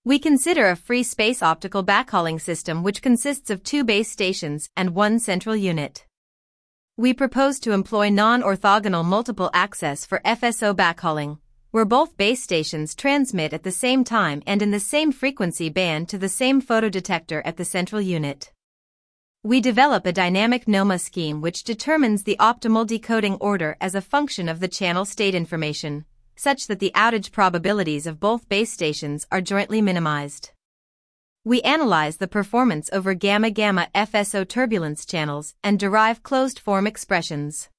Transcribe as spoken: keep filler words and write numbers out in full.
We consider a free space optical backhauling system which consists of two base stations and one central unit. We propose to employ non-orthogonal multiple access for F S O backhauling, where both base stations transmit at the same time and in the same frequency band to the same photodetector at the central unit. We develop a dynamic NOMA scheme which determines the optimal decoding order as a function of the channel state information, such that the outage probabilities of both base stations are jointly minimized. We analyze the performance over gamma-gamma F S O turbulence channels and derive closed-form expressions.